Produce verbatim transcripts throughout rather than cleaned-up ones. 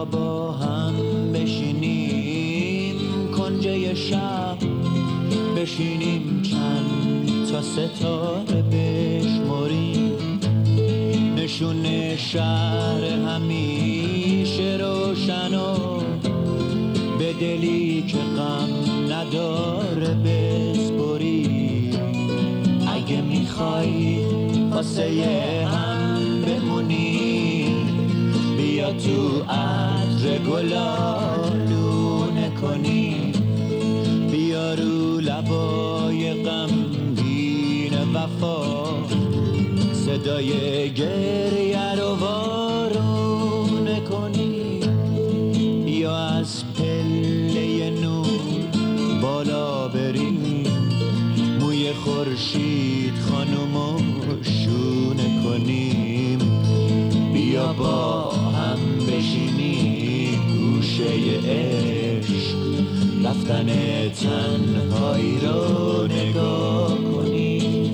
بیا با هم بشینیم کنجه شب، بشینیم چند تا ستاره بشمریم، نشون شهر همیشه روشن و به دلی که غم نداره بسپریم. اگه میخوای واسه هم بمونی بیا تو عطر گلالونه کنی، بیا رو لبای غمگین وفا صدای گریه رو وارونه کنی، بیا از پله نور بالا بریم، موی خورشید خانومو شونه کنیم، بیا با هم بشینیم گوشه عشق رفتن تنهایی رو نگاه کنیم.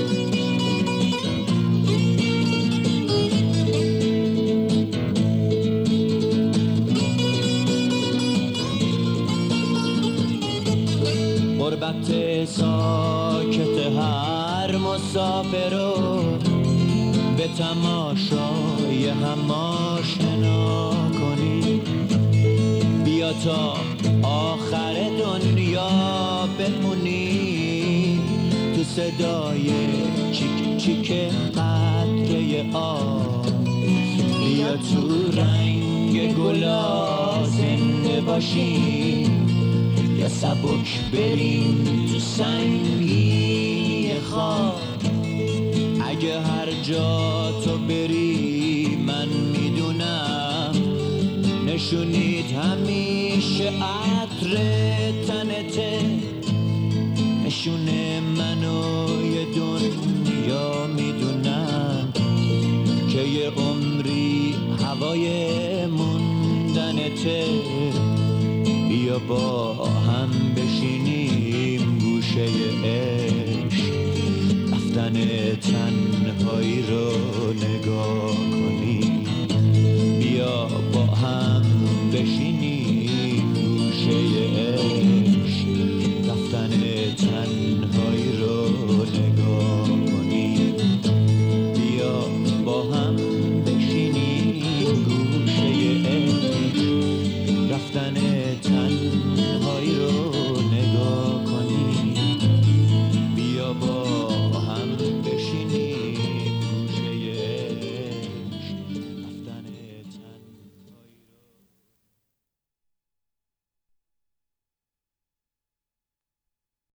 غربت ساکت هر مسافر رو به تماشای هم آشنا کنی، بیا تا آخر دنیا بمونی تو صدای چیک چیک قطره آب، بیا تو رنگ گلا زنده باشی یا سبک بریم تو سنگی خواب. اگه هر جا تو بری من میدونم نشونید همیشه عطر تنته، نشون منو یه دنیا میدونم که یه عمری هوای موندنته، بیا با هم بشینیم گوشه عشق رفتن تنهایی رو نگاه کنیم.